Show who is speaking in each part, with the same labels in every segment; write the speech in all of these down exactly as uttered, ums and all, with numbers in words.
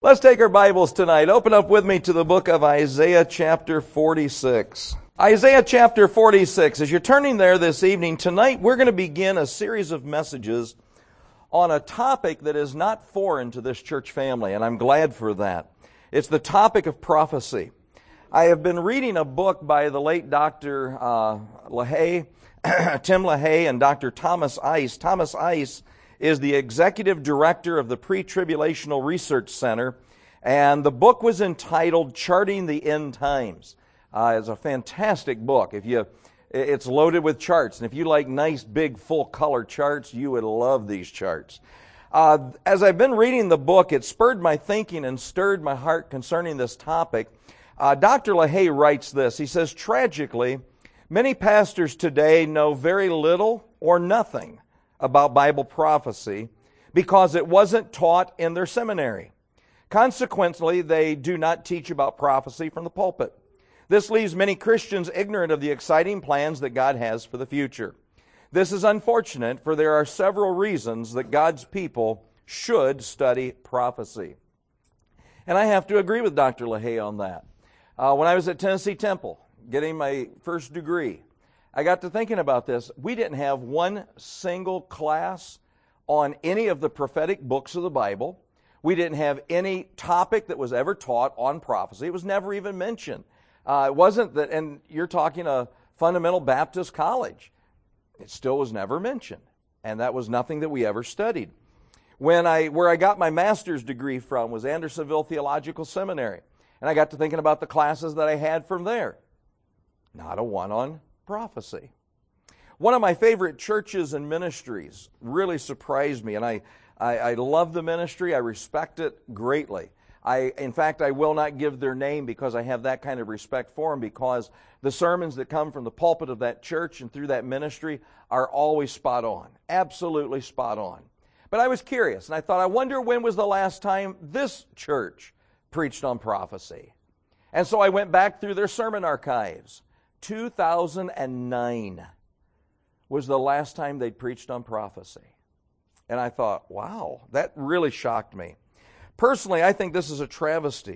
Speaker 1: Let's take our Bibles tonight. Open up with me to the book of Isaiah chapter forty-six. Isaiah chapter forty-six. As you're turning there this evening, tonight we're going to begin a series of messages on a topic that is not foreign to this church family, and I'm glad for that. It's the topic of prophecy. I have been reading a book by the late Doctor Uh, LaHaye, Tim LaHaye, and Doctor Thomas Ice. Thomas Ice is the executive director of the Pre-Tribulational Research Center, and the book was entitled Charting the End Times. Uh, it's a fantastic book. If you, it's loaded with charts, and if you like nice, big, full-color charts, you would love these charts. Uh, as I've been reading the book, it spurred my thinking and stirred my heart concerning this topic. Uh, Doctor LaHaye writes this. He says, tragically, many pastors today know very little or nothing about Bible prophecy because it wasn't taught in their seminary. Consequently, they do not teach about prophecy from the pulpit. This leaves many Christians ignorant of the exciting plans that God has for the future. This is unfortunate, for there are several reasons that God's people should study prophecy. And I have to agree with Doctor LaHaye on that. Uh, when I was at Tennessee Temple, getting my first degree, I got to thinking about this. We didn't have one single class on any of the prophetic books of the Bible. We didn't have any topic that was ever taught on prophecy. It was never even mentioned. Uh, it wasn't that, and you're talking a fundamental Baptist college. It still was never mentioned, and that was nothing that we ever studied. When I, where I got my master's degree from was Andersonville Theological Seminary, and I got to thinking about the classes that I had from there. Not a one on prophecy. One of my favorite churches and ministries really surprised me, and I, I, I love the ministry. I respect it greatly. I, in fact, I will not give their name because I have that kind of respect for them, because the sermons that come from the pulpit of that church and through that ministry are always spot on, absolutely spot on. But I was curious, and I thought, I wonder when was the last time this church preached on prophecy? And so I went back through their sermon archives. two thousand nine was the last time they'd preached on prophecy. And I thought, wow, that really shocked me. Personally, I think this is a travesty.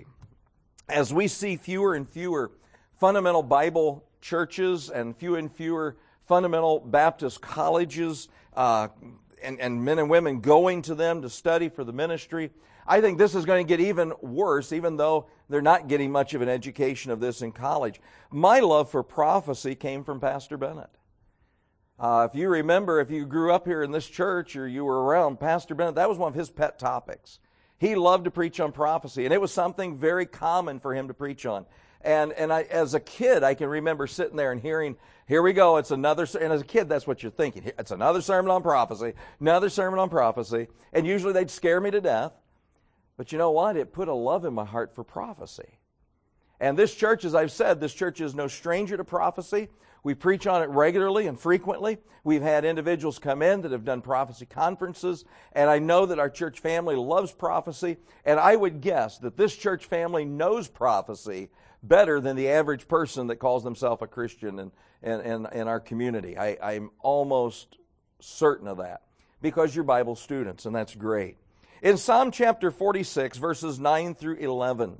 Speaker 1: As we see fewer and fewer fundamental Bible churches and fewer and fewer fundamental Baptist colleges uh, and, and men and women going to them to study for the ministry, I think this is going to get even worse, even though they're not getting much of an education of this in college. My love for prophecy came from Pastor Bennett. Uh, if you remember, if you grew up here in this church or you were around Pastor Bennett, that was one of his pet topics. He loved to preach on prophecy, and it was something very common for him to preach on. And and I, as a kid, I can remember sitting there and hearing, here we go, it's another, and as a kid, that's what you're thinking. It's another sermon on prophecy, another sermon on prophecy, and usually they'd scare me to death. But you know what? It put a love in my heart for prophecy. And this church, as I've said, this church is no stranger to prophecy. We preach on it regularly and frequently. We've had individuals come in that have done prophecy conferences, and I know that our church family loves prophecy, and I would guess that this church family knows prophecy better than the average person that calls themselves a Christian in, in, in, in our community. I, I'm almost certain of that because you're Bible students, and that's great. In Psalm chapter forty-six, verses nine through eleven,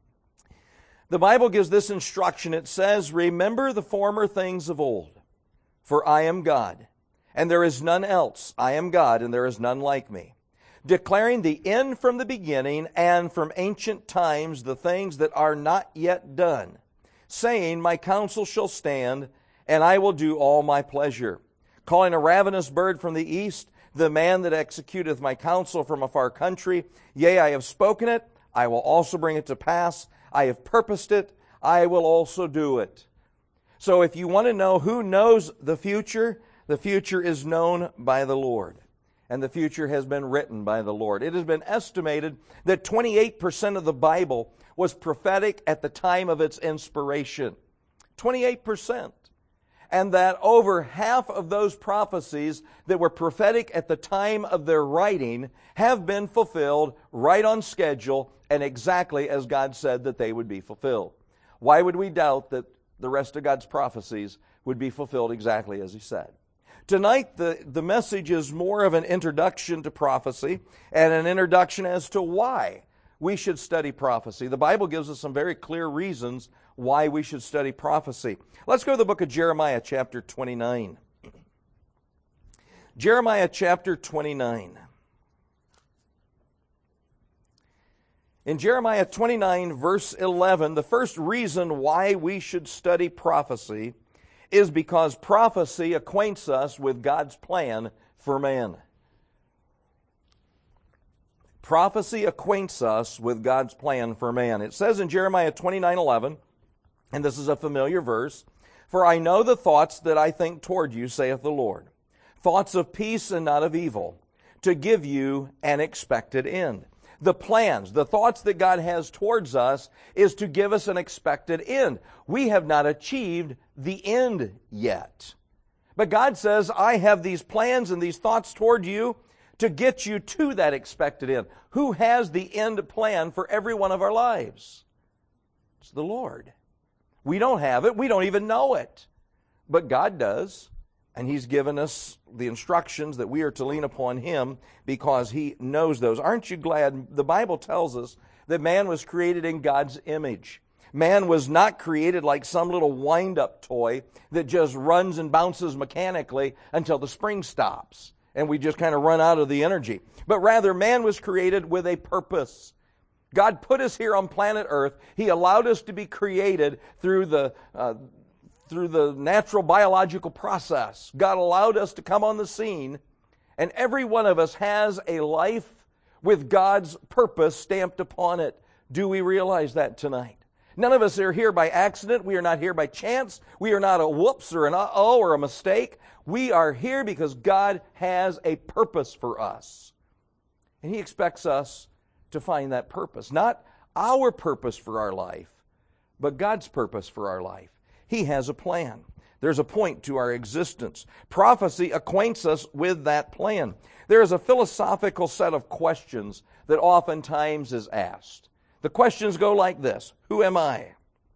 Speaker 1: the Bible gives this instruction. It says, remember the former things of old, for I am God, and there is none else. I am God, and there is none like me, declaring the end from the beginning, and from ancient times the things that are not yet done, saying, my counsel shall stand, and I will do all my pleasure, calling a ravenous bird from the east, the man that executeth my counsel from a far country. Yea, I have spoken it, I will also bring it to pass. I have purposed it, I will also do it. So if you want to know who knows the future, the future is known by the Lord. And the future has been written by the Lord. It has been estimated that twenty-eight percent of the Bible was prophetic at the time of its inspiration. twenty-eight percent. And that over half of those prophecies that were prophetic at the time of their writing have been fulfilled right on schedule and exactly as God said that they would be fulfilled. Why would we doubt that the rest of God's prophecies would be fulfilled exactly as He said? Tonight, the, the message is more of an introduction to prophecy and an introduction as to why we should study prophecy? The Bible gives us some very clear reasons why we should study prophecy. Let's go to the book of Jeremiah, chapter twenty-nine. Jeremiah, chapter twenty-nine. In Jeremiah twenty-nine, verse eleven, the first reason why we should study prophecy is because prophecy acquaints us with God's plan for man. Prophecy acquaints us with God's plan for man. It says in Jeremiah twenty-nine eleven, and this is a familiar verse, "For I know the thoughts that I think toward you, saith the Lord, thoughts of peace and not of evil, to give you an expected end." The plans, the thoughts that God has towards us is to give us an expected end. We have not achieved the end yet. But God says, I have these plans and these thoughts toward you to get you to that expected end. Who has the end plan for every one of our lives? It's the Lord. We don't have it. We don't even know it. But God does. And He's given us the instructions that we are to lean upon Him because He knows those. Aren't you glad? The Bible tells us that man was created in God's image. Man was not created like some little wind-up toy that just runs and bounces mechanically until the spring stops and we just kind of run out of the energy. But rather, man was created with a purpose. God put us here on planet Earth. He allowed us to be created through the uh, through the natural biological process. God allowed us to come on the scene, and every one of us has a life with God's purpose stamped upon it. Do we realize that tonight? None of us are here by accident. We are not here by chance. We are not a whoops or an uh-oh or a mistake. We are here because God has a purpose for us. And He expects us to find that purpose. Not our purpose for our life, but God's purpose for our life. He has a plan. There's a point to our existence. Prophecy acquaints us with that plan. There is a philosophical set of questions that oftentimes is asked. The questions go like this: who am I?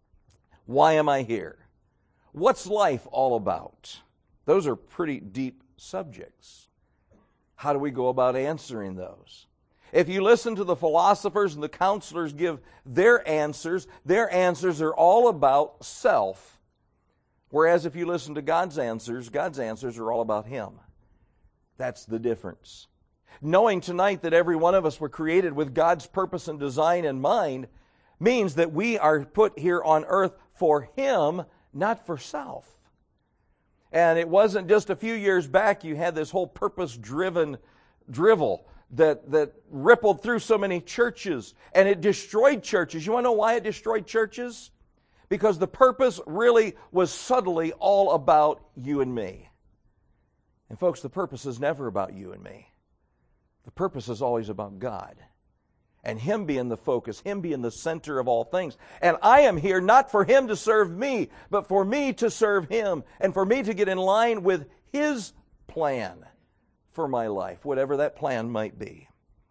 Speaker 1: Why am I here? What's life all about? Those are pretty deep subjects. How do we go about answering those? If you listen to the philosophers and the counselors give their answers, their answers are all about self. Whereas if you listen to God's answers, God's answers are all about Him. That's the difference. Knowing tonight that every one of us were created with God's purpose and design in mind means that we are put here on earth for Him, not for self. And it wasn't just a few years back you had this whole purpose-driven drivel that, that rippled through so many churches, and it destroyed churches. You want to know why it destroyed churches? Because the purpose really was subtly all about you and me. And folks, the purpose is never about you and me. The purpose is always about God. And Him being the focus, Him being the center of all things. And I am here not for Him to serve me, but for me to serve Him, and for me to get in line with His plan for my life, whatever that plan might be.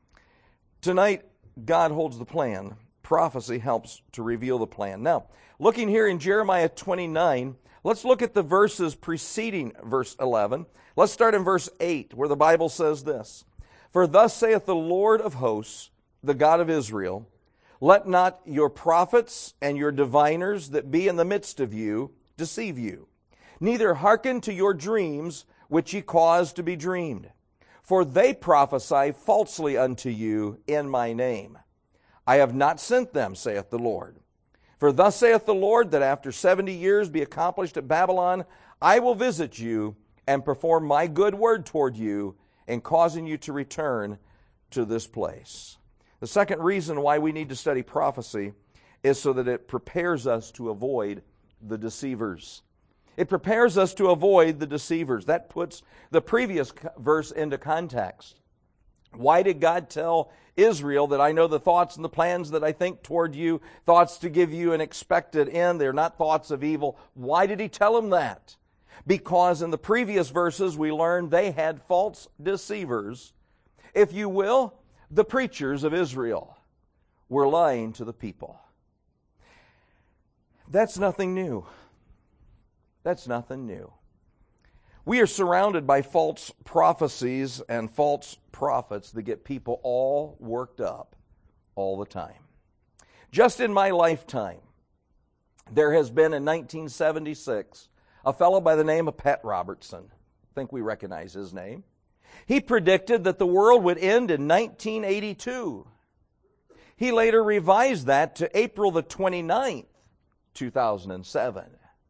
Speaker 1: Tonight, God holds the plan. Prophecy helps to reveal the plan. Now, looking here in Jeremiah twenty-nine, let's look at the verses preceding verse eleven. Let's start in verse eight, where the Bible says this: "For thus saith the Lord of hosts, the God of Israel, let not your prophets and your diviners that be in the midst of you deceive you, neither hearken to your dreams which ye cause to be dreamed. For they prophesy falsely unto you in my name. I have not sent them, saith the Lord. For thus saith the Lord, that after seventy years be accomplished at Babylon, I will visit you and perform my good word toward you in causing you to return to this place." The second reason why we need to study prophecy is so that it prepares us to avoid the deceivers. It prepares us to avoid the deceivers. That puts the previous verse into context. Why did God tell Israel that I know the thoughts and the plans that I think toward you, thoughts to give you an expected end? They're not thoughts of evil. Why did He tell them that? Because in the previous verses we learned they had false deceivers. If you will, the preachers of Israel were lying to the people. That's nothing new. That's nothing new. We are surrounded by false prophecies and false prophets that get people all worked up all the time. Just in my lifetime, there has been in nineteen seventy-six a fellow by the name of Pat Robertson. I think we recognize his name. He predicted that the world would end in nineteen eighty-two. He later revised that to April the twenty-ninth, two thousand seven.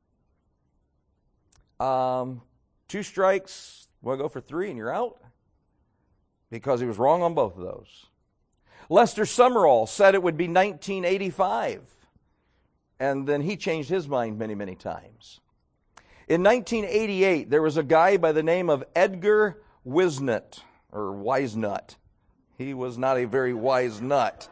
Speaker 1: Um, two strikes, we'll go for three and you're out? Because he was wrong on both of those. Lester Summerall said it would be nineteen eighty-five. And then he changed his mind many, many times. In nineteen eighty-eight, there was a guy by the name of Edgar Wisnut, or Wisenut. He was not a very wise nut.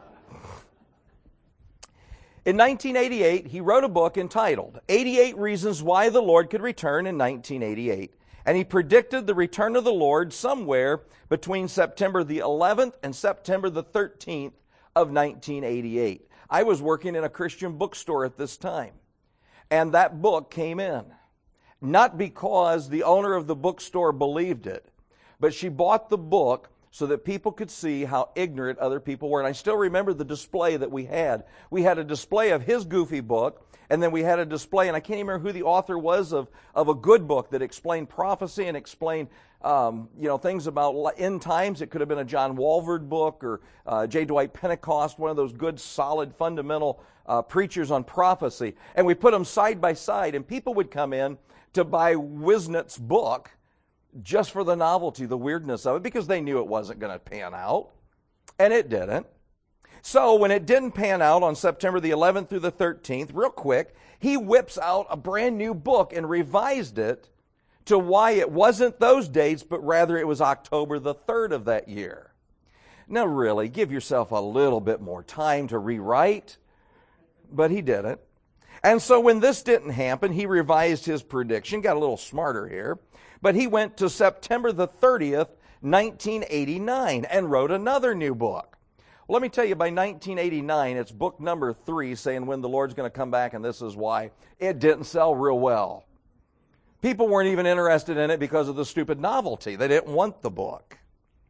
Speaker 1: In nineteen eighty-eight, he wrote a book entitled eighty-eight Reasons Why the Lord Could Return in nineteen eighty-eight. And he predicted the return of the Lord somewhere between September the eleventh and September the thirteenth of nineteen eighty-eight. I was working in a Christian bookstore at this time, and that book came in. Not because the owner of the bookstore believed it, but she bought the book so that people could see how ignorant other people were. And I still remember the display that we had. We had a display of his goofy book, and then we had a display, and I can't even remember who the author was, of, of a good book that explained prophecy and explained um, you know, things about end times. It could have been a John Walvoord book or uh, J. Dwight Pentecost, one of those good, solid, fundamental uh, preachers on prophecy. And we put them side by side, and people would come in to buy Wisnut's book just for the novelty, the weirdness of it, because they knew it wasn't going to pan out. And it didn't. So when it didn't pan out on September the eleventh through the thirteenth, real quick, he whips out a brand new book and revised it to why it wasn't those dates, but rather it was October the third of that year. Now really, give yourself a little bit more time to rewrite. But he didn't. And so when this didn't happen, he revised his prediction, got a little smarter here. But he went to September the thirtieth, nineteen eighty-nine, and wrote another new book. Well, let me tell you, by nineteen eighty-nine, it's book number three, saying when the Lord's going to come back, and this is why. It didn't sell real well. People weren't even interested in it because of the stupid novelty. They didn't want the book.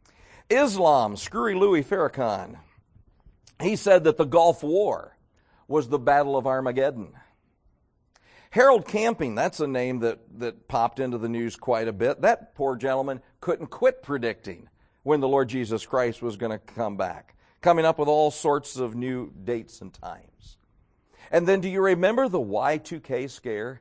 Speaker 1: Islam, Screwy Louis Farrakhan, he said that the Gulf War was the Battle of Armageddon. Harold Camping, that's a name that, that popped into the news quite a bit. That poor gentleman couldn't quit predicting when the Lord Jesus Christ was going to come back, coming up with all sorts of new dates and times. And then do you remember the Y two K scare?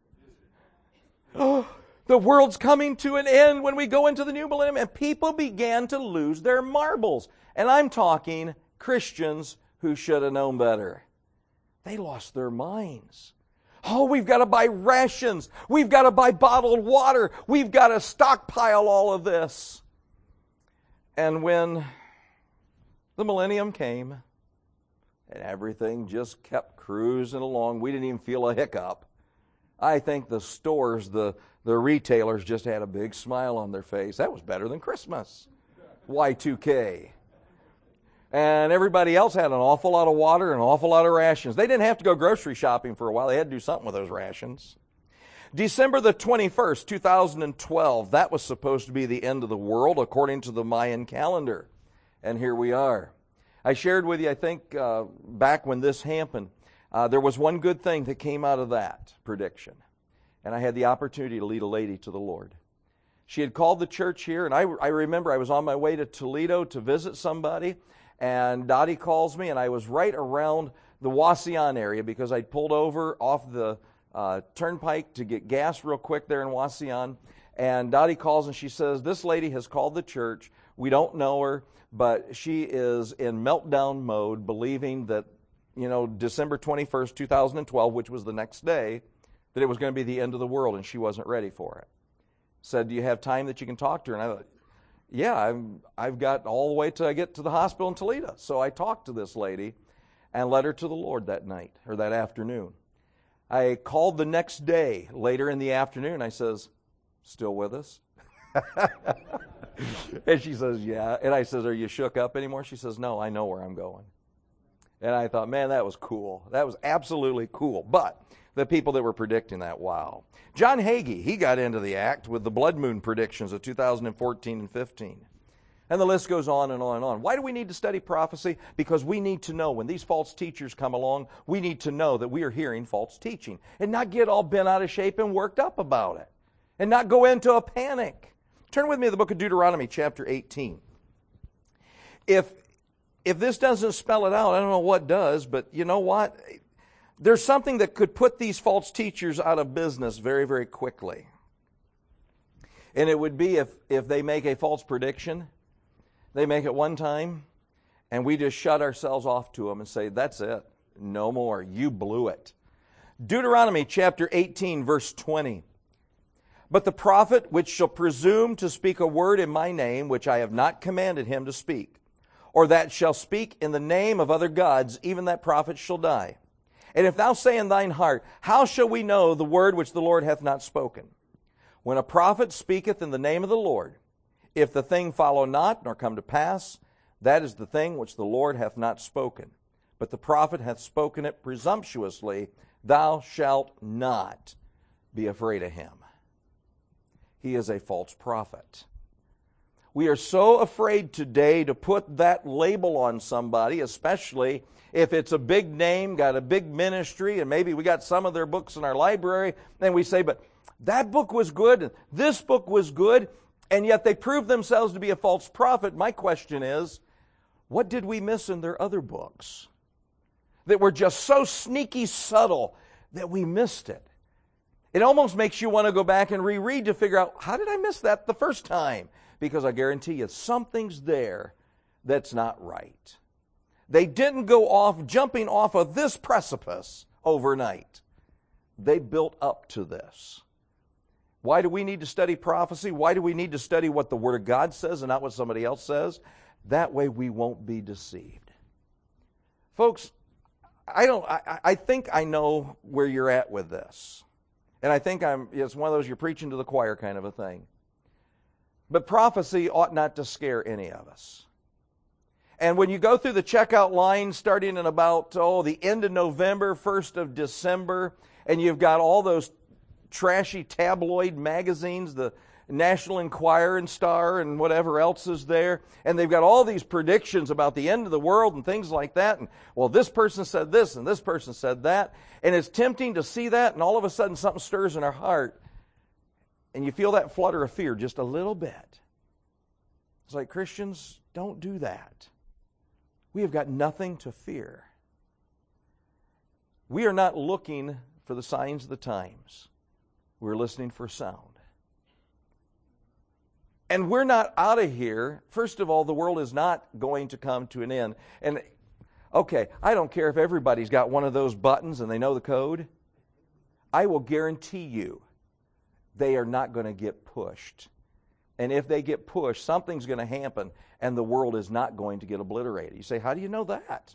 Speaker 1: Oh, the world's coming to an end when we go into the new millennium. And people began to lose their marbles. And I'm talking Christians who should have known better. They lost their minds. Oh, we've got to buy rations. We've got to buy bottled water. We've got to stockpile all of this. And when the millennium came and everything just kept cruising along, we didn't even feel a hiccup. I think the stores, the, the retailers just had a big smile on their face. That was better than Christmas. Y two K. And everybody else had an awful lot of water and an awful lot of rations. They didn't have to go grocery shopping for a while. They had to do something with those rations. December the twenty-first, two thousand twelve, that was supposed to be the end of the world according to the Mayan calendar. And here we are. I shared with you, I think, uh, back when this happened, uh, there was one good thing that came out of that prediction. And I had the opportunity to lead a lady to the Lord. She had called the church here, and I, I remember I was on my way to Toledo to visit somebody, and Dottie calls me, and I was right around the Wauseon area because I'd pulled over off the uh, turnpike to get gas real quick there in Wauseon. And Dottie calls and she says, this lady has called the church. We don't know her, but she is in meltdown mode, believing that, you know, December twenty-first, two thousand twelve, which was the next day, that it was going to be the end of the world, and she wasn't ready for it. Said, do you have time that you can talk to her? And I thought, yeah, I'm, I've got all the way till I get to the hospital in Toledo. So I talked to this lady and led her to the Lord that night, or that afternoon. I called the next day, later in the afternoon. I says, still with us? And she says, yeah. And I says, are you shook up anymore? She says, no, I know where I'm going. And I thought, man, that was cool. That was absolutely cool. But the people that were predicting that, wow. John Hagee, he got into the act with the blood moon predictions of two thousand fourteen and fifteen. And the list goes on and on and on. Why do we need to study prophecy? Because we need to know when these false teachers come along, we need to know that we are hearing false teaching and not get all bent out of shape and worked up about it and not go into a panic. Turn with me to the book of Deuteronomy chapter eighteen. If, if this doesn't spell it out, I don't know what does, but you know what? There's something that could put these false teachers out of business very, very quickly. And it would be if, if they make a false prediction. They make it one time, and we just shut ourselves off to them and say, that's it. No more. You blew it. Deuteronomy chapter eighteen, verse twenty. But the prophet which shall presume to speak a word in my name, which I have not commanded him to speak, or that shall speak in the name of other gods, even that prophet shall die. And if thou say in thine heart, how shall we know the word which the Lord hath not spoken? When a prophet speaketh in the name of the Lord, if the thing follow not, nor come to pass, that is the thing which the Lord hath not spoken. But the prophet hath spoken it presumptuously, thou shalt not be afraid of him. He is a false prophet. We are so afraid today to put that label on somebody, especially if it's a big name, got a big ministry, and maybe we got some of their books in our library, and we say, but that book was good, and this book was good, and yet they prove themselves to be a false prophet. My question is, what did we miss in their other books that were just so sneaky subtle that we missed it? It almost makes you want to go back and reread to figure out, how did I miss that the first time? Because I guarantee you, something's there that's not right. They didn't go off, jumping off of this precipice overnight. They built up to this. Why do we need to study prophecy? Why do we need to study what the Word of God says and not what somebody else says? That way we won't be deceived. Folks, I don't. I, I think I know where you're at with this. And I think I'm. It's one of those you're preaching to the choir kind of a thing. But prophecy ought not to scare any of us. And when you go through the checkout line starting in about, oh, the end of November, first of December, and you've got all those trashy tabloid magazines, the National Enquirer and Star and whatever else is there, and they've got all these predictions about the end of the world and things like that, and well, this person said this and this person said that, and it's tempting to see that, and all of a sudden something stirs in our heart, and you feel that flutter of fear just a little bit. It's like, Christians, don't do that. We have got nothing to fear. We are not looking for the signs of the times. We're listening for sound. And we're not out of here. First of all, the world is not going to come to an end. And, okay, I don't care if everybody's got one of those buttons and they know the code. I will guarantee you they are not going to get pushed. And if they get pushed, something's going to happen, and the world is not going to get obliterated. You say, how do you know that?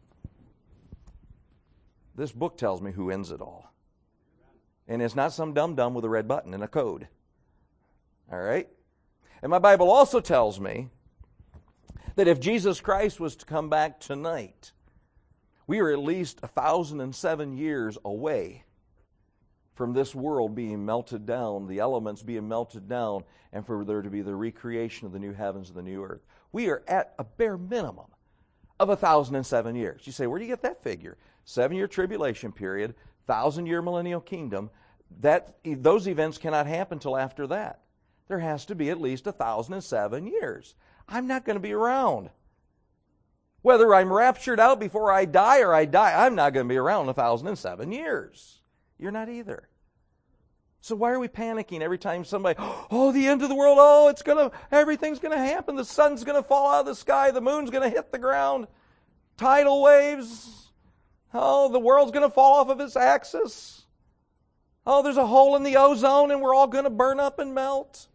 Speaker 1: This book tells me who ends it all. And it's not some dum-dum with a red button and a code. All right? And my Bible also tells me that if Jesus Christ was to come back tonight, we are at least one thousand seven years away from this world being melted down, the elements being melted down, and for there to be the recreation of the new heavens and the new earth. We are at a bare minimum of one thousand seven years. You say, where do you get that figure? Seven-year tribulation period, thousand-year millennial kingdom. That those events cannot happen till after that. There has to be at least one thousand seven years. I'm not going to be around. Whether I'm raptured out before I die or I die, I'm not going to be around one thousand seven years. You're not either. So why are we panicking every time somebody, oh, the end of the world, oh, it's going to, everything's going to happen. The sun's going to fall out of the sky. The moon's going to hit the ground. Tidal waves. Oh, the world's going to fall off of its axis. Oh, there's a hole in the ozone and we're all going to burn up and melt.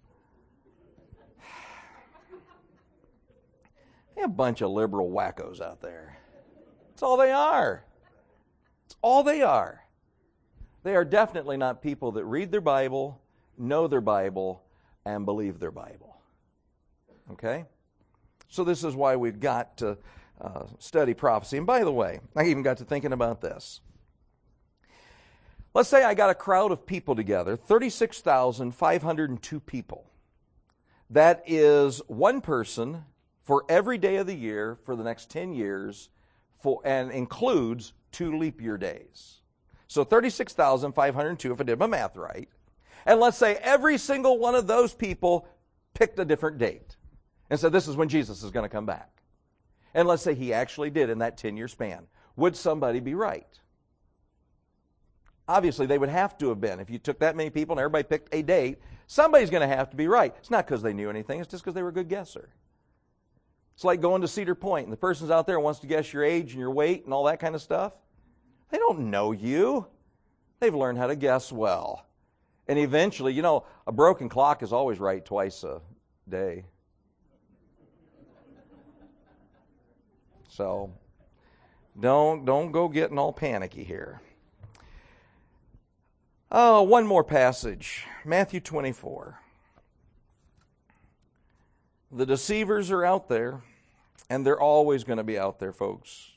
Speaker 1: A bunch of liberal wackos out there. That's all they are. It's all they are. They are definitely not people that read their Bible, know their Bible, and believe their Bible. Okay? So this is why we've got to uh, study prophecy. And by the way, I even got to thinking about this. Let's say I got a crowd of people together, thirty-six thousand five hundred two people. That is one person for every day of the year for the next ten years, for, and includes two leap year days. So thirty-six thousand five hundred two, if I did my math right. And let's say every single one of those people picked a different date and said, this is when Jesus is going to come back. And let's say he actually did in that ten-year span. Would somebody be right? Obviously, they would have to have been. If you took that many people and everybody picked a date, somebody's going to have to be right. It's not because they knew anything. It's just because they were a good guesser. It's like going to Cedar Point, and the person's out there and wants to guess your age and your weight and all that kind of stuff. They don't know you. They've learned how to guess well. And eventually, you know, a broken clock is always right twice a day. So, don't, don't go getting all panicky here. Oh, one more passage. Matthew twenty-four. The deceivers are out there, and they're always going to be out there, folks.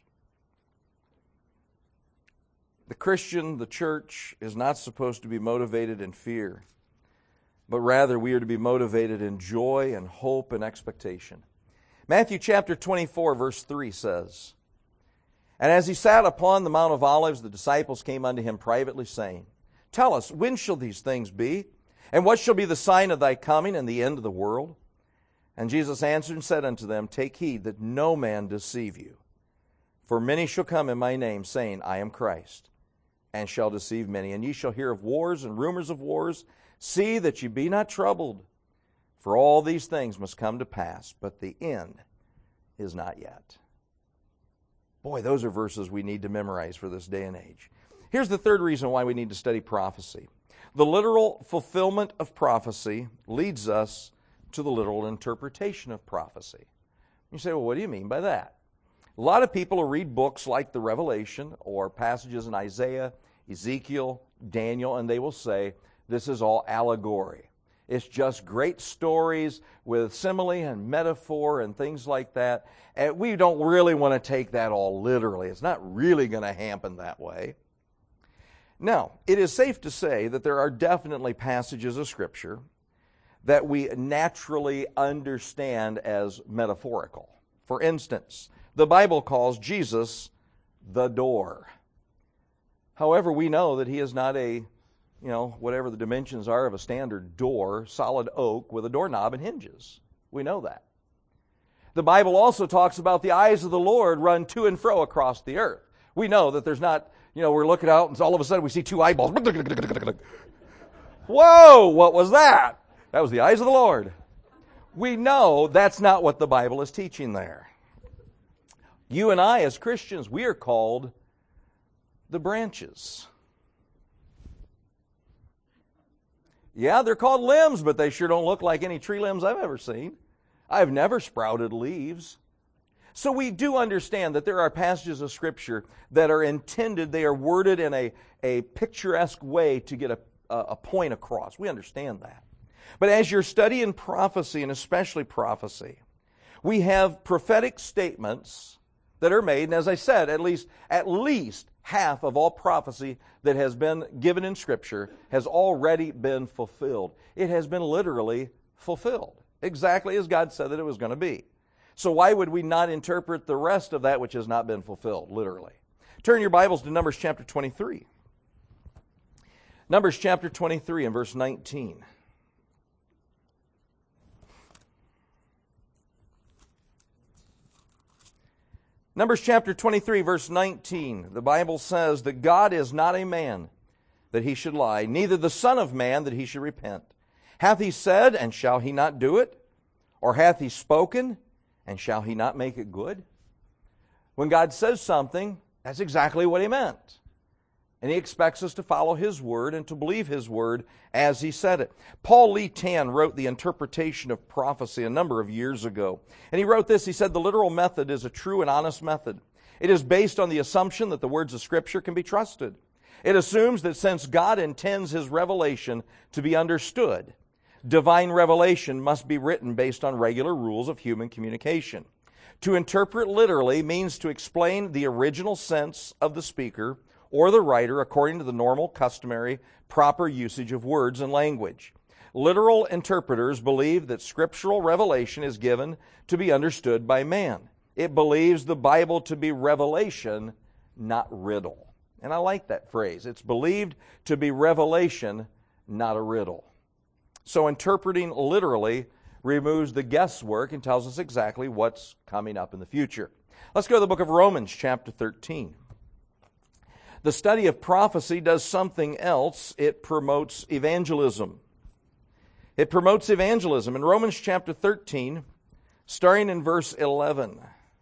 Speaker 1: The Christian, the church, is not supposed to be motivated in fear, but rather we are to be motivated in joy and hope and expectation. Matthew chapter twenty-four, verse three says, And as he sat upon the Mount of Olives, the disciples came unto him privately, saying, Tell us, when shall these things be? And what shall be the sign of thy coming and the end of the world? And Jesus answered and said unto them, Take heed that no man deceive you. For many shall come in my name, saying, I am Christ, and shall deceive many. And ye shall hear of wars and rumors of wars. See that ye be not troubled. For all these things must come to pass, but the end is not yet. Boy, those are verses we need to memorize for this day and age. Here's the third reason why we need to study prophecy. The literal fulfillment of prophecy leads us to the literal interpretation of prophecy. You say, well, what do you mean by that? A lot of people will read books like the Revelation or passages in Isaiah, Ezekiel, Daniel, and they will say, this is all allegory. It's just great stories with simile and metaphor and things like that. And we don't really want to take that all literally. It's not really going to happen that way. Now, it is safe to say that there are definitely passages of Scripture that we naturally understand as metaphorical. For instance, the Bible calls Jesus the door. However, we know that he is not a, you know, whatever the dimensions are of a standard door, solid oak with a doorknob and hinges. We know that. The Bible also talks about the eyes of the Lord run to and fro across the earth. We know that there's not, you know, we're looking out and all of a sudden we see two eyeballs. Whoa, what was that? That was the eyes of the Lord. We know that's not what the Bible is teaching there. You and I as Christians, we are called the branches. Yeah, they're called limbs, but they sure don't look like any tree limbs I've ever seen. I've never sprouted leaves. So we do understand that there are passages of Scripture that are intended, they are worded in a, a picturesque way to get a, a point across. We understand that. But as you're studying prophecy, and especially prophecy, we have prophetic statements that are made, and as I said, at least at least half of all prophecy that has been given in Scripture has already been fulfilled. It has been literally fulfilled, exactly as God said that it was going to be. So why would we not interpret the rest of that which has not been fulfilled, literally? Turn your Bibles to Numbers chapter twenty-three. Numbers chapter twenty-three and verse nineteen. Numbers chapter twenty-three, verse nineteen. The Bible says that God is not a man that he should lie, neither the Son of Man that he should repent. Hath he said, and shall he not do it? Or hath he spoken, and shall he not make it good? When God says something, that's exactly what he meant. And he expects us to follow his word and to believe his word as he said it. Paul Lee Tan wrote the interpretation of prophecy a number of years ago. And he wrote this, he said, the literal method is a true and honest method. It is based on the assumption that the words of Scripture can be trusted. It assumes that since God intends his revelation to be understood, divine revelation must be written based on regular rules of human communication. To interpret literally means to explain the original sense of the speaker or the writer according to the normal, customary, proper usage of words and language. Literal interpreters believe that scriptural revelation is given to be understood by man. It believes the Bible to be revelation, not riddle. And I like that phrase. It's believed to be revelation, not a riddle. So interpreting literally removes the guesswork and tells us exactly what's coming up in the future. Let's go to the book of Romans, chapter thirteen. The study of prophecy does something else. It promotes evangelism. It promotes evangelism. In Romans chapter thirteen, starting in verse eleven.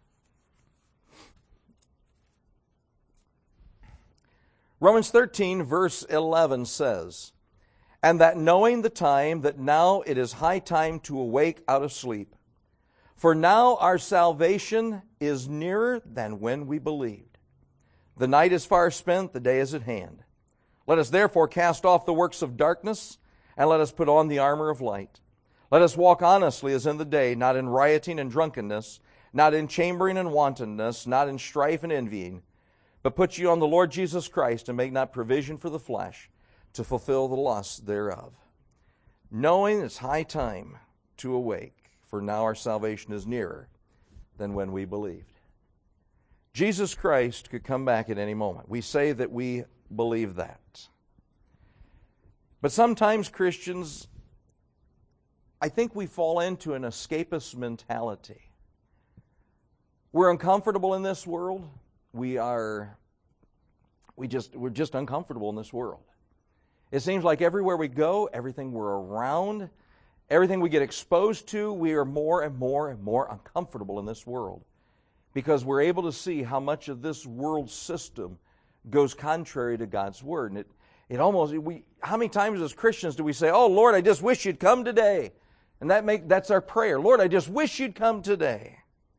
Speaker 1: Romans thirteen, verse eleven says, "And that knowing the time, that now it is high time to awake out of sleep. For now our salvation is nearer than when we believed. The night is far spent, the day is at hand. Let us therefore cast off the works of darkness, and let us put on the armor of light. Let us walk honestly as in the day, not in rioting and drunkenness, not in chambering and wantonness, not in strife and envying, but put you on the Lord Jesus Christ, and make not provision for the flesh to fulfill the lusts thereof. Knowing it's high time to awake, for now our salvation is nearer than when we believed." Jesus Christ could come back at any moment. We say that we believe that. But sometimes Christians, I think we fall into an escapist mentality. We're uncomfortable in this world. We are, we just, we're just uncomfortable in this world. It seems like everywhere we go, everything we're around, everything we get exposed to, we are more and more and more uncomfortable in this world because we're able to see how much of this world system goes contrary to God's Word. And it, it almost, we, how many times as Christians do we say, "Oh, Lord, I just wish you'd come today." And that make, that's our prayer. "Lord, I just wish you'd come today."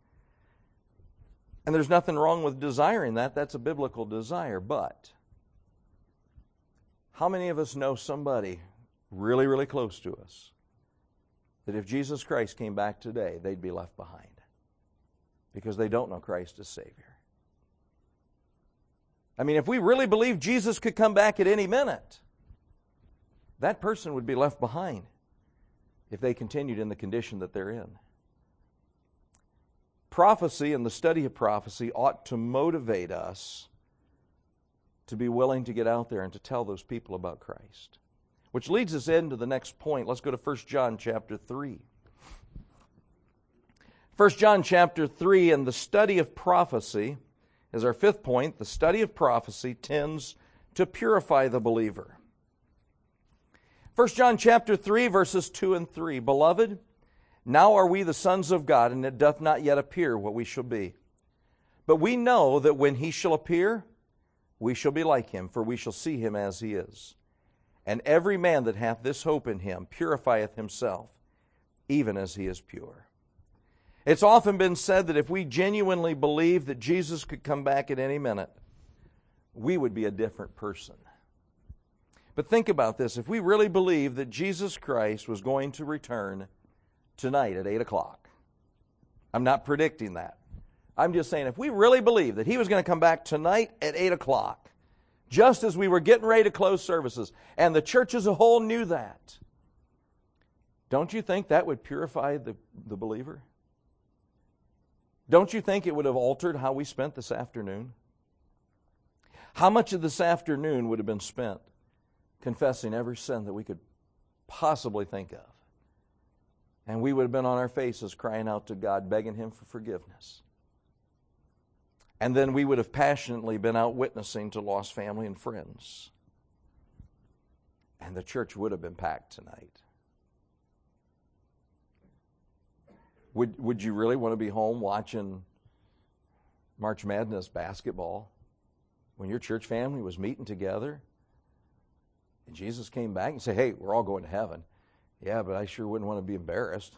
Speaker 1: And there's nothing wrong with desiring that. That's a biblical desire. But how many of us know somebody really, really close to us that if Jesus Christ came back today, they'd be left behind because they don't know Christ as Savior? I mean, if we really believe Jesus could come back at any minute, that person would be left behind if they continued in the condition that they're in. Prophecy and the study of prophecy ought to motivate us to be willing to get out there and to tell those people about Christ. Which leads us into the next point. Let's go to First John chapter three. First John chapter three, and the study of prophecy is our fifth point. The study of prophecy tends to purify the believer. First John chapter three, verses two and three. "Beloved, now are we the sons of God, and it doth not yet appear what we shall be. But we know that when he shall appear, we shall be like him, for we shall see him as he is. And every man that hath this hope in him purifieth himself, even as he is pure." It's often been said that if we genuinely believe that Jesus could come back at any minute, we would be a different person. But think about this. If we really believe that Jesus Christ was going to return tonight at eight o'clock, I'm not predicting that. I'm just saying if we really believe that he was going to come back tonight at eight o'clock, just as we were getting ready to close services, and the church as a whole knew that, don't you think that would purify the, the believer? Don't you think it would have altered how we spent this afternoon? How much of this afternoon would have been spent confessing every sin that we could possibly think of? And we would have been on our faces crying out to God, begging him for forgiveness. And then we would have passionately been out witnessing to lost family and friends. And the church would have been packed tonight. Would, would you really want to be home watching March Madness basketball when your church family was meeting together and Jesus came back and said, "Hey, we're all going to heaven"? Yeah, but I sure wouldn't want to be embarrassed.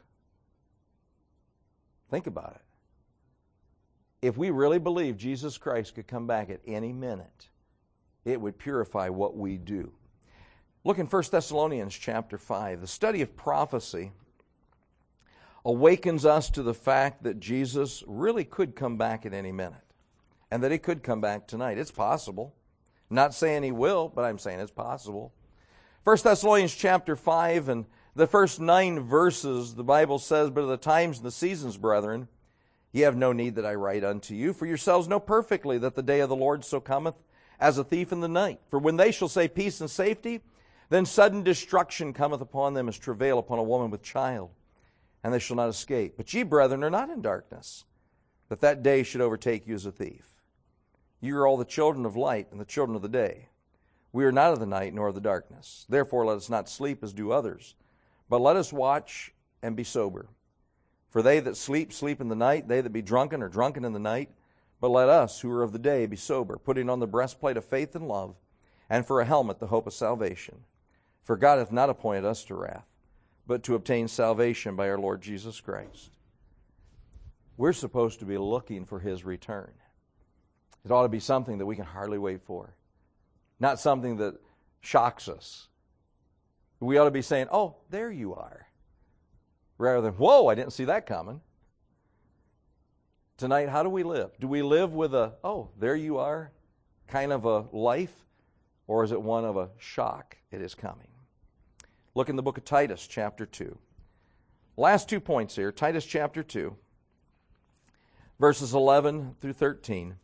Speaker 1: Think about it. If we really believe Jesus Christ could come back at any minute, it would purify what we do. Look in First Thessalonians chapter five. The study of prophecy awakens us to the fact that Jesus really could come back at any minute, and that he could come back tonight. It's possible. I'm not saying he will, but I'm saying it's possible. First Thessalonians chapter five, and The first nine verses, the Bible says, "But of the times and the seasons, brethren, ye have no need that I write unto you, for yourselves know perfectly that the day of the Lord so cometh as a thief in the night. For when they shall say peace and safety, then sudden destruction cometh upon them as travail upon a woman with child, and they shall not escape. But ye, brethren, are not in darkness, that that day should overtake you as a thief. Ye are all the children of light and the children of the day. We are not of the night nor of the darkness. Therefore let us not sleep as do others, but let us watch and be sober. For they that sleep, sleep in the night. They that be drunken are drunken in the night. But let us, who are of the day, be sober, putting on the breastplate of faith and love, and for a helmet the hope of salvation. For God hath not appointed us to wrath, but to obtain salvation by our Lord Jesus Christ." We're supposed to be looking for His return. It ought to be something that we can hardly wait for. Not something that shocks us. We ought to be saying, "Oh, there you are," rather than, "Whoa, I didn't see that coming." Tonight, how do we live? Do we live with a, "Oh, there you are," kind of a life? Or is it one of a shock? It is coming. Look in the book of Titus, chapter two. Last two points here. Titus chapter two, verses eleven through thirteen.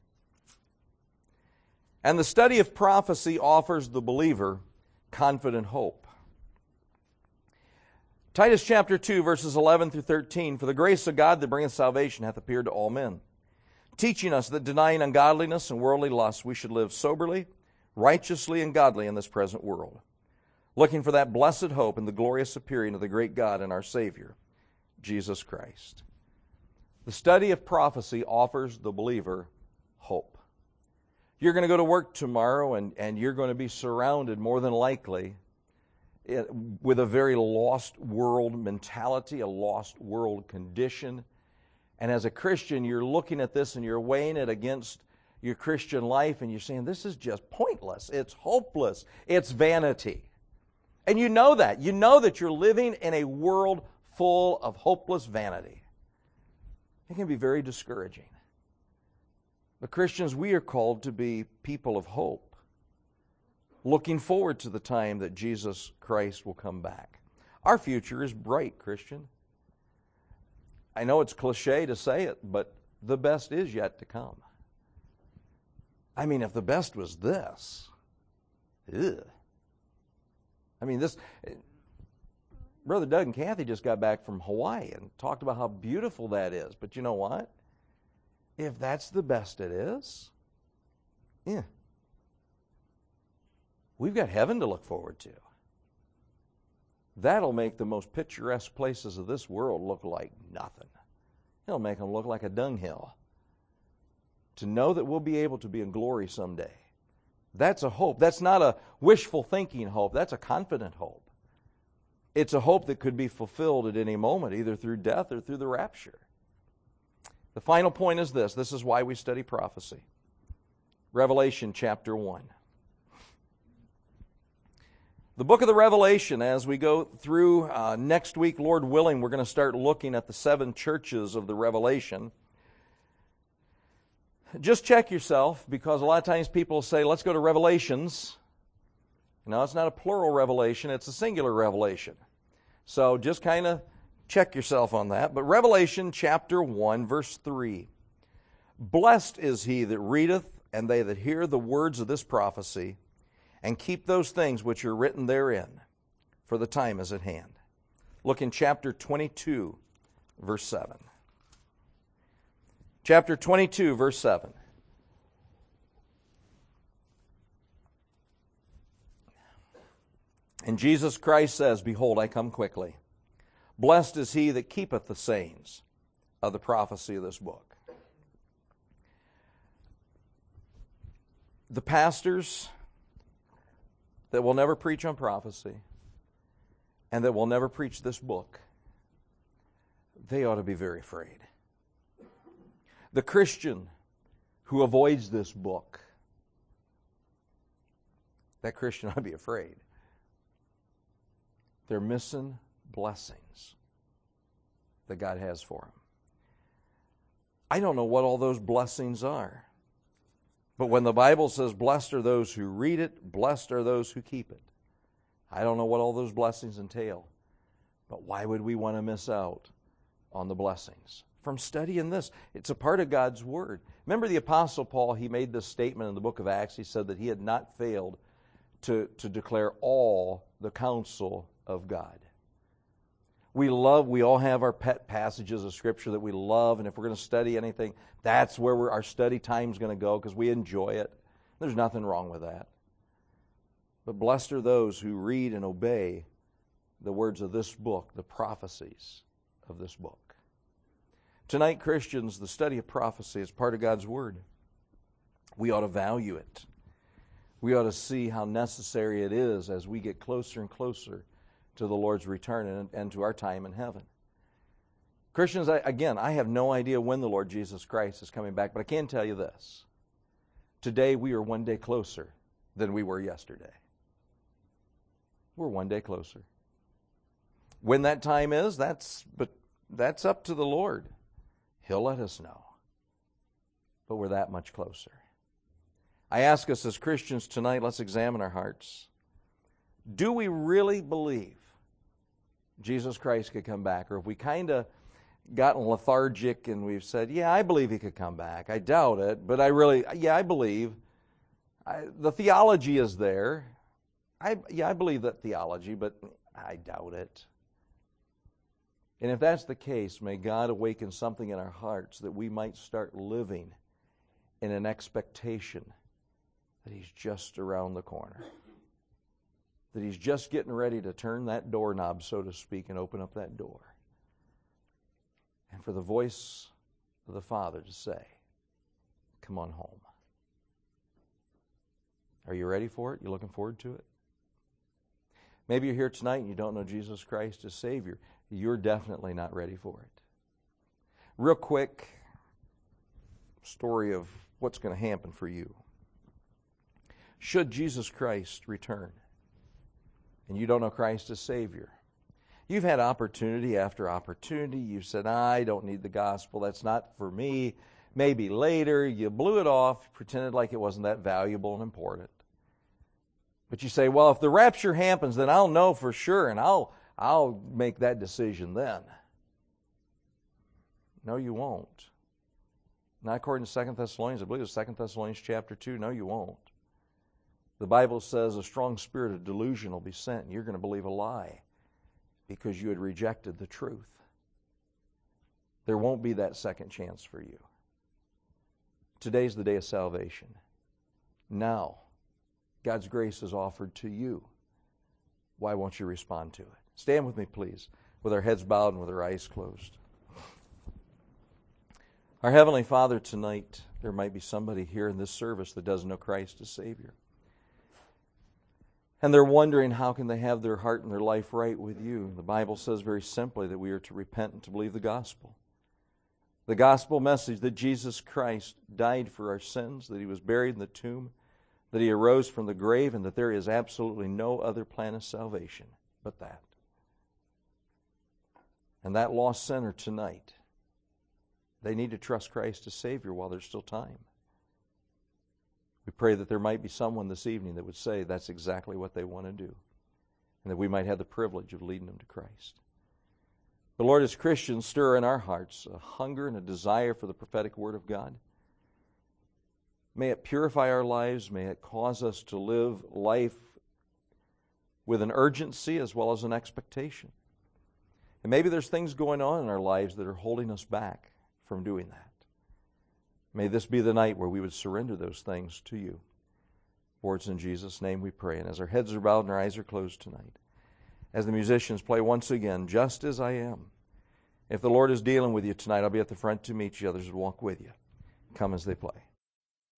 Speaker 1: "And the study of prophecy offers the believer confident hope." Titus chapter two, verses eleven through thirteen. "For the grace of God that bringeth salvation hath appeared to all men, teaching us that denying ungodliness and worldly lusts, we should live soberly, righteously, and godly in this present world, looking for that blessed hope and the glorious appearing of the great God and our Savior, Jesus Christ." The study of prophecy offers the believer hope. You're going to go to work tomorrow, and, and you're going to be surrounded, more than likely, with a very lost world mentality, a lost world condition. And as a Christian, you're looking at this and you're weighing it against your Christian life, and you're saying, "This is just pointless. It's hopeless. It's vanity." And you know that. You know that you're living in a world full of hopeless vanity. It can be very discouraging. But Christians, we are called to be people of hope, looking forward to the time that Jesus Christ will come back. Our future is bright, Christian. I know it's cliche to say it, but the best is yet to come. I mean, if the best was this, ugh. I mean, this, Brother Doug and Kathy just got back from Hawaii and talked about how beautiful that is. But you know what? If that's the best it is, yeah, we've got heaven to look forward to. That'll make the most picturesque places of this world look like nothing. It'll make them look like a dunghill. To know that we'll be able to be in glory someday. That's a hope. That's not a wishful thinking hope. That's a confident hope. It's a hope that could be fulfilled at any moment, either through death or through the rapture. The final point is this. This is why we study prophecy. Revelation chapter one. The book of the Revelation, as we go through uh, next week, Lord willing, we're going to start looking at the seven churches of the Revelation. Just check yourself, because a lot of times people say, "Let's go to Revelations." No, it's not a plural revelation, it's a singular revelation. So just kind of check yourself on that. But Revelation chapter one, verse three. "Blessed is he that readeth, and they that hear the words of this prophecy, and keep those things which are written therein, for the time is at hand." Look in chapter twenty-two, verse seven. Chapter twenty-two, verse seven. And Jesus Christ says, "Behold, I come quickly. Blessed is he that keepeth the sayings of the prophecy of this book." The pastors that will never preach on prophecy and that will never preach this book, they ought to be very afraid. The Christian who avoids this book, that Christian ought to be afraid. They're missing blessings that God has for them. I don't know what all those blessings are. But when the Bible says, "Blessed are those who read it, blessed are those who keep it," I don't know what all those blessings entail. But why would we want to miss out on the blessings from studying this? It's a part of God's Word. Remember the Apostle Paul, he made this statement in the book of Acts. He said that he had not failed to, to declare all the counsel of God. We love, we all have our pet passages of Scripture that we love, and if we're going to study anything, that's where we're, our study time's going to go because we enjoy it. There's nothing wrong with that. But blessed are those who read and obey the words of this book, the prophecies of this book. Tonight, Christians, the study of prophecy is part of God's Word. We ought to value it. We ought to see how necessary it is as we get closer and closer to the Lord's return and, and to our time in heaven. Christians, I, again, I have no idea when the Lord Jesus Christ is coming back, but I can tell you this. Today we are one day closer than we were yesterday. We're one day closer. When that time is, that's but that's up to the Lord. He'll let us know. But we're that much closer. I ask us as Christians tonight, let's examine our hearts. Do we really believe Jesus Christ could come back? Or have we kind of gotten lethargic and we've said, yeah, I believe he could come back. I doubt it, but I really, yeah, I believe. I, the theology is there. I, yeah, I believe that theology, but I doubt it. And if that's the case, may God awaken something in our hearts that we might start living in an expectation that he's just around the corner. That he's just getting ready to turn that doorknob, so to speak, and open up that door. And for the voice of the Father to say, come on home. Are you ready for it? You looking forward to it? Maybe you're here tonight and you don't know Jesus Christ as Savior. You're definitely not ready for it. Real quick story of what's going to happen for you. Should Jesus Christ return and you don't know Christ as Savior, you've had opportunity after opportunity. You've said, I don't need the gospel. That's not for me. Maybe later. You blew it off, pretended like it wasn't that valuable and important. But you say, well, if the rapture happens, then I'll know for sure, and I'll I'll make that decision then. No, you won't. Not according to Second Thessalonians. I believe it's Second Thessalonians chapter two. No, you won't. The Bible says a strong spirit of delusion will be sent, and you're going to believe a lie because you had rejected the truth. There won't be that second chance for you. Today's the day of salvation. Now, God's grace is offered to you. Why won't you respond to it? Stand with me, please, with our heads bowed and with our eyes closed. Our Heavenly Father, tonight, there might be somebody here in this service that doesn't know Christ as Savior. And they're wondering how can they have their heart and their life right with you. The Bible says very simply that we are to repent and to believe the gospel. The gospel message that Jesus Christ died for our sins, that he was buried in the tomb, that he arose from the grave, and that there is absolutely no other plan of salvation but that. And that lost sinner tonight, they need to trust Christ as Savior while there's still time. We pray that there might be someone this evening that would say that's exactly what they want to do, and that we might have the privilege of leading them to Christ. But Lord, as Christians, stir in our hearts a hunger and a desire for the prophetic Word of God. May it purify our lives. May it cause us to live life with an urgency as well as an expectation. And maybe there's things going on in our lives that are holding us back from doing that. May this be the night where we would surrender those things to you. For it's in Jesus' name we pray. And as our heads are bowed and our eyes are closed tonight, as the musicians play once again, Just As I Am. If the Lord is dealing with you tonight, I'll be at the front to meet you. Others will walk with you. Come as they play.